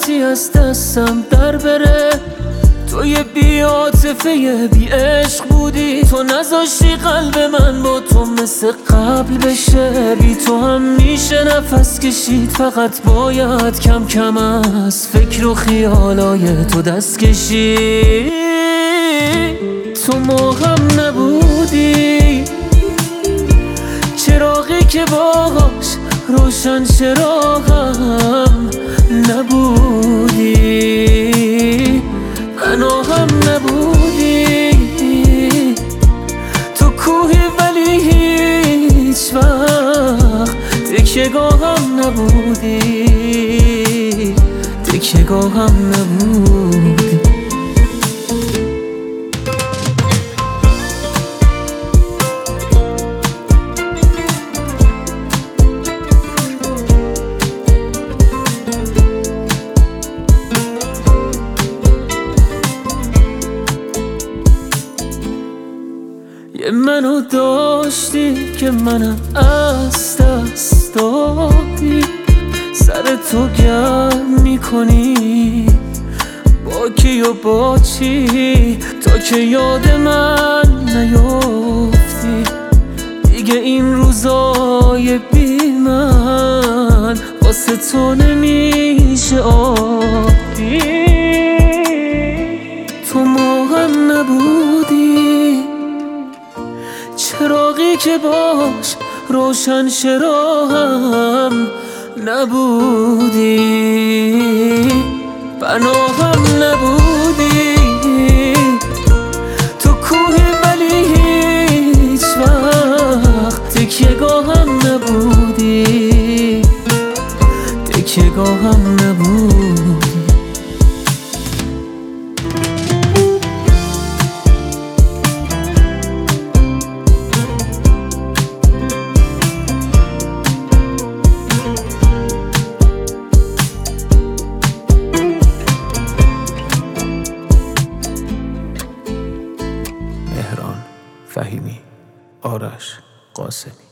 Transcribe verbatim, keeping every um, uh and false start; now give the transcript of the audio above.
لحظتی از دستم در بره. تو یه بی عاطفه بی عشق بودی، تو نذاشتی قلب من با تو مثل قبل بشه. بی تو هم میشه نفس کشید، فقط باید کم کم از فکر و خیالای تو دست کشید. تو ماهم نبودی، چراغی که باهاش روشن چراغم نبودی. پناهم نبودی، تو کوهی ولی هیچ وقت تکیه‌گاهم نبودی، تکیه‌گاهم نبودی. یه منو داشتی که منم از دست دادی، سر تو گرم میکنی با کی و با چی، تا که یاد من نیافتی. دیگه این روزای بی من واسه تو نمیشه عادی. تو ماهم نبودی، چراغی که باش روشن چراغم نبودی. پناهم نبودی، تو کوهی ولی هیچ وقت تکیه‌گاهم نبودی، تکیه‌گاهم نبودی. مهران فهیمی، آرش قاسمی.